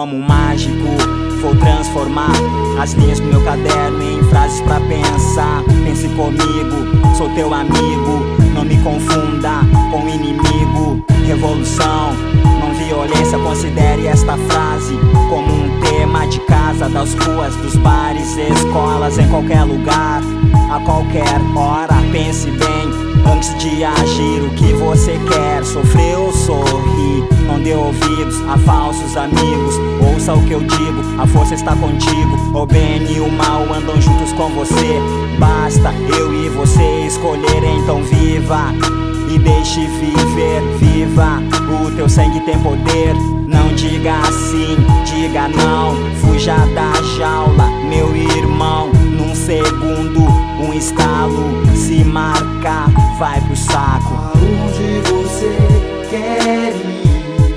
como um mágico, vou transformar as linhas do meu caderno em frases pra pensar. Pense comigo, sou teu amigo, não me confunda com inimigo. Revolução, não violência, considere esta frase como um tema de casa, das ruas, dos bares, escolas, em qualquer lugar, a qualquer hora. Pense bem antes de agir, o que você quer, sofrer ou sorrir. Não dê ouvidos a falsos amigos, ouça o que eu digo, a força está contigo. O bem e o mal andam juntos com você. Basta eu e você escolher, então viva e deixe viver, viva. O teu sangue tem poder, não diga sim, diga não. Fuja da jaula, meu irmão. Num segundo, um estalo, se marcar, vai pro saco. Aonde você quer ir?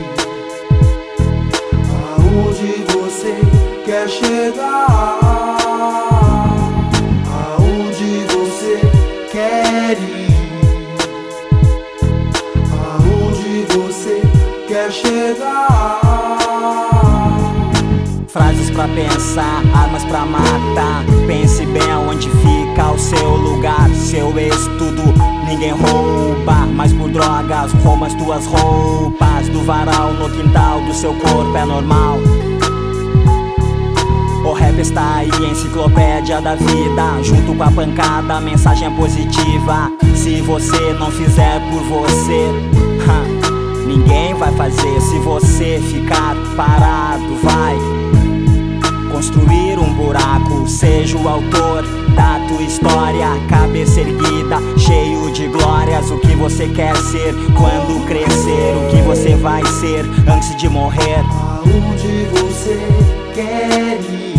Aonde você quer chegar? Aonde você quer ir? Quer chegar? Frases pra pensar, armas pra matar. Pense bem aonde fica o seu lugar, seu estudo. Ninguém rouba, mas por drogas roubam as tuas roupas. Do varal no quintal do seu corpo é normal. O rap está aí, enciclopédia da vida. Junto com a pancada, a mensagem é positiva. Se você não fizer por você, ninguém vai fazer. Se você ficar parado, vai construir um buraco. Seja o autor da tua história, cabeça erguida, cheio de glórias. O que você quer ser quando crescer? O que você vai ser antes de morrer? Aonde você quer ir?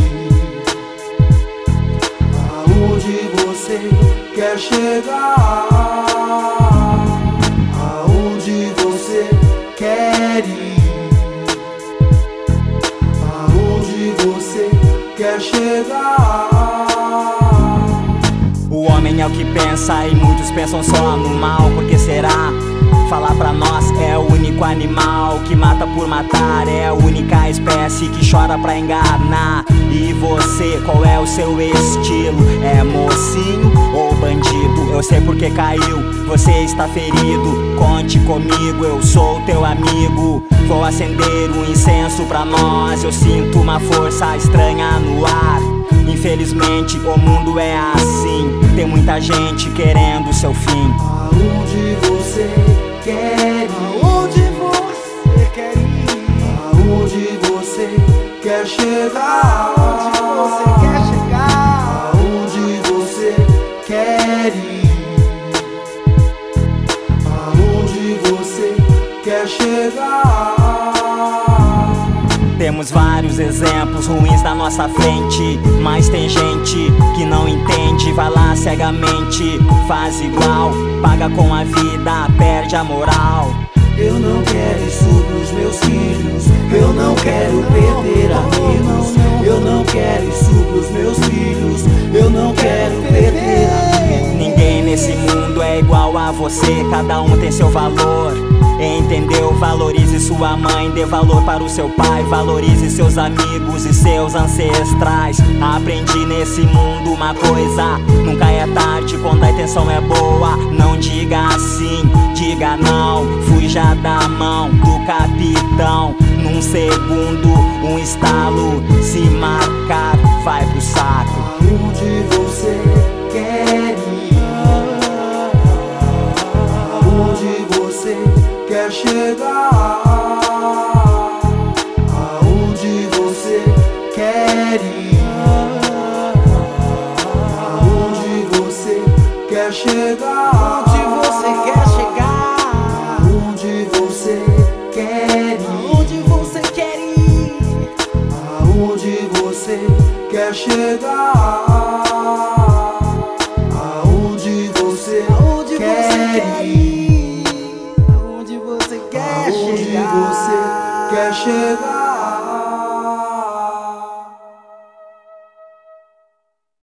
Aonde você quer chegar? Aonde você quer ir? Aonde você quer chegar? O homem é o que pensa e muitos pensam só no mal. Por que será? Falar pra nós é o único animal que mata por matar. É a única espécie que chora pra enganar. E você, qual é o seu estilo? É mocinho ou bandido? Eu sei porque caiu, você está ferido. Conte comigo, eu sou teu amigo. Vou acender um incenso pra nós. Eu sinto uma força estranha no ar. Infelizmente o mundo é assim, tem muita gente querendo seu fim. Aonde você quer ir? Aonde você quer ir? Aonde você quer chegar? Aonde você quer chegar? Aonde você quer ir? Aonde você quer chegar? Temos vários exemplos ruins na nossa frente, mas tem gente que não entende. Vai lá cegamente, faz igual, paga com a vida, perde a moral. Eu não quero isso pros meus filhos. Eu não quero perder amigos. Eu não quero isso pros meus filhos. Eu não quero perder amigos. Ninguém nesse mundo é igual a você, cada um tem seu valor. Entendeu? Valorize sua mãe, dê valor para o seu pai. Valorize seus amigos e seus ancestrais. Aprendi nesse mundo uma coisa: nunca é tarde quando a intenção é boa. Não diga sim, diga não. Fuja da mão do capitão. Num segundo, um estalo, se marcar, vai pro saco. Aonde você quer ir? Aonde você quer chegar? Aonde você quer ir? Aonde você quer chegar? Onde você quer chegar? Aonde você quer ir? Aonde você quer ir? Aonde você quer chegar?